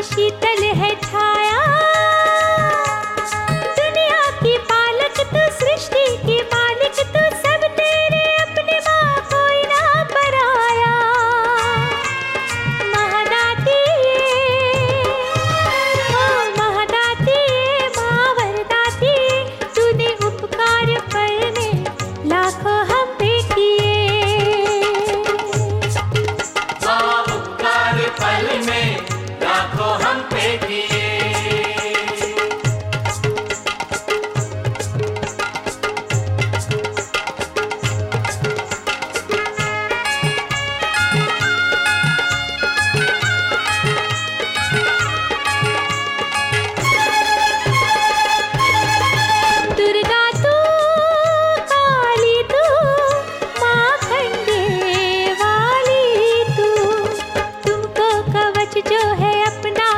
शीतल है छाया। दुनिया की पालक तू, सृष्टि की मालिक तू, सब तेरे अपने माँ, कोई ना पराया। महादाती ओ महादाती, माँ वरदाती, तूने उपकार करने लाखों हम पे किए। उपकार पल में लाखों हम पे किए। दुर्गा तू, काली तू, माँ खंडे वाली तू, तुमको कवच जो है अपना